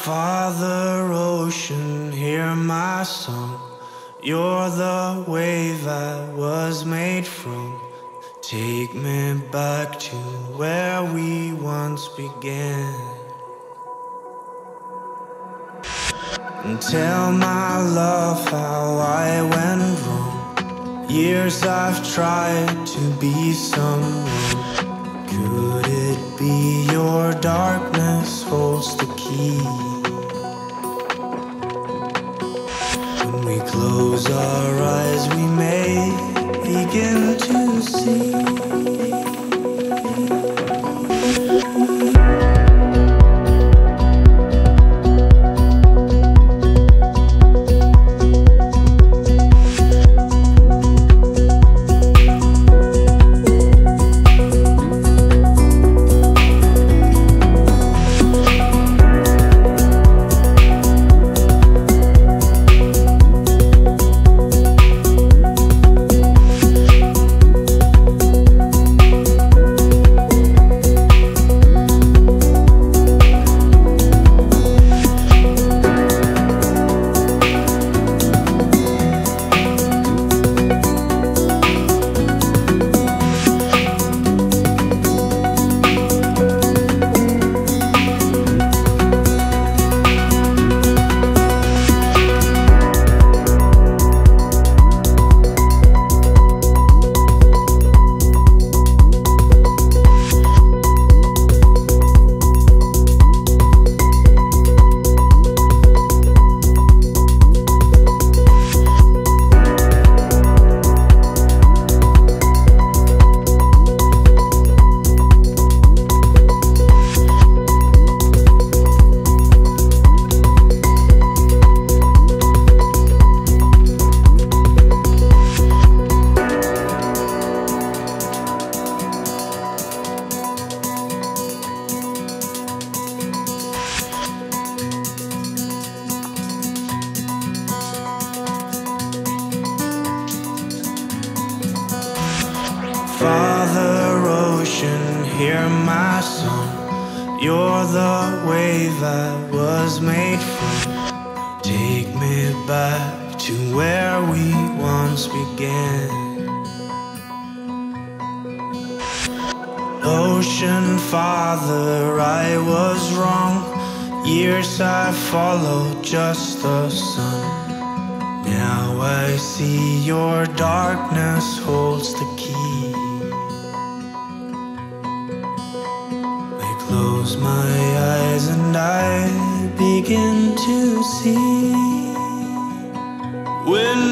Father Ocean, hear my song. You're the wave I was made from. Take me back to where we once began. And tell my love how I went wrong. Years I've tried to be someone. Could it be your darkness holds the key? When we close our eyes, we may begin to see. Father Ocean, hear my song. You're the wave I was made from. Take me back to where we once began. Ocean Father, I was wrong. Years I followed just the sun. Now I see your darkness holds the key. Close my eyes and I begin to see. When